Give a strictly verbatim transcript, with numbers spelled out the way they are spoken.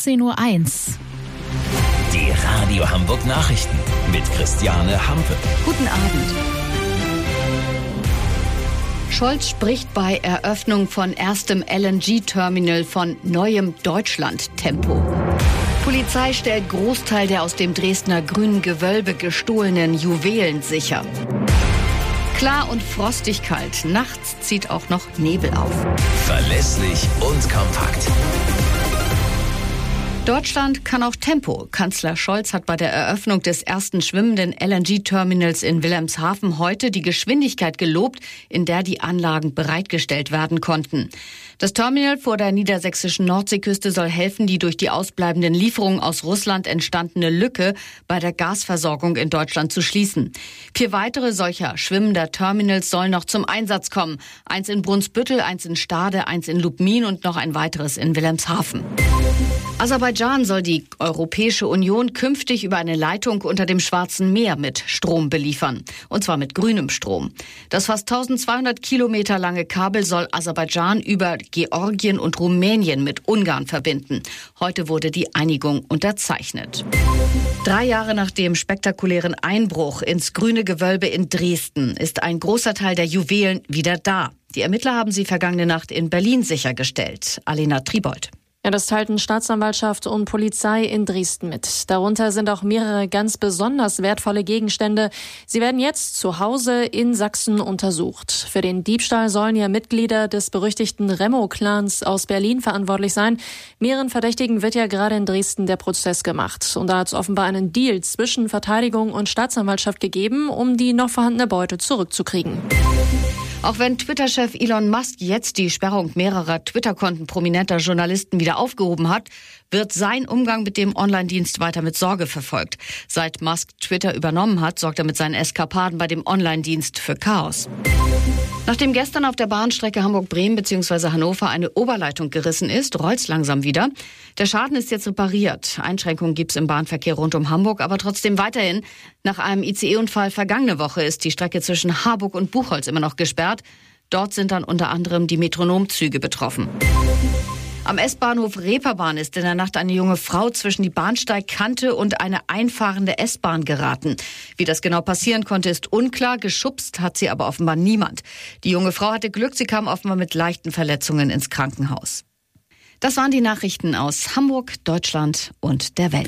achtzehn Uhr eins. Die Radio Hamburg Nachrichten mit Christiane Hampe. Guten Abend. Scholz spricht bei Eröffnung von erstem L N G-Terminal von neuem Deutschland-Tempo. Polizei stellt Großteil der aus dem Dresdner Grünen Gewölbe gestohlenen Juwelen sicher. Klar und frostig kalt. Nachts zieht auch noch Nebel auf. Verlässlich und kompakt. Deutschland kann auch Tempo. Kanzler Scholz hat bei der Eröffnung des ersten schwimmenden L N G-Terminals in Wilhelmshaven heute die Geschwindigkeit gelobt, in der die Anlagen bereitgestellt werden konnten. Das Terminal vor der niedersächsischen Nordseeküste soll helfen, die durch die ausbleibenden Lieferungen aus Russland entstandene Lücke bei der Gasversorgung in Deutschland zu schließen. Vier weitere solcher schwimmender Terminals sollen noch zum Einsatz kommen. Eins in Brunsbüttel, eins in Stade, eins in Lubmin und noch ein weiteres in Wilhelmshaven. Aserbaidschan soll die Europäische Union künftig über eine Leitung unter dem Schwarzen Meer mit Strom beliefern. Und zwar mit grünem Strom. Das fast eintausendzweihundert Kilometer lange Kabel soll Aserbaidschan über Georgien und Rumänien mit Ungarn verbinden. Heute wurde die Einigung unterzeichnet. Drei Jahre nach dem spektakulären Einbruch ins Grüne Gewölbe in Dresden ist ein großer Teil der Juwelen wieder da. Die Ermittler haben sie vergangene Nacht in Berlin sichergestellt. Alena Tribold. Ja, das teilten Staatsanwaltschaft und Polizei in Dresden mit. Darunter sind auch mehrere ganz besonders wertvolle Gegenstände. Sie werden jetzt zu Hause in Sachsen untersucht. Für den Diebstahl sollen ja Mitglieder des berüchtigten Remo-Clans aus Berlin verantwortlich sein. Mehreren Verdächtigen wird ja gerade in Dresden der Prozess gemacht. Und da hat es offenbar einen Deal zwischen Verteidigung und Staatsanwaltschaft gegeben, um die noch vorhandene Beute zurückzukriegen. Auch wenn Twitter-Chef Elon Musk jetzt die Sperrung mehrerer Twitter-Konten prominenter Journalisten wieder aufgehoben hat, wird sein Umgang mit dem Online-Dienst weiter mit Sorge verfolgt. Seit Musk Twitter übernommen hat, sorgt er mit seinen Eskapaden bei dem Online-Dienst für Chaos. Nachdem gestern auf der Bahnstrecke Hamburg-Bremen bzw. Hannover eine Oberleitung gerissen ist, rollt's langsam wieder. Der Schaden ist jetzt repariert. Einschränkungen gibt's im Bahnverkehr rund um Hamburg, aber trotzdem weiterhin. Nach einem I C E-Unfall vergangene Woche ist die Strecke zwischen Harburg und Buchholz immer noch gesperrt. Dort sind dann unter anderem die Metronomzüge betroffen. Am S-Bahnhof Reeperbahn ist in der Nacht eine junge Frau zwischen die Bahnsteigkante und eine einfahrende S-Bahn geraten. Wie das genau passieren konnte, ist unklar. Geschubst hat sie aber offenbar niemand. Die junge Frau hatte Glück, sie kam offenbar mit leichten Verletzungen ins Krankenhaus. Das waren die Nachrichten aus Hamburg, Deutschland und der Welt.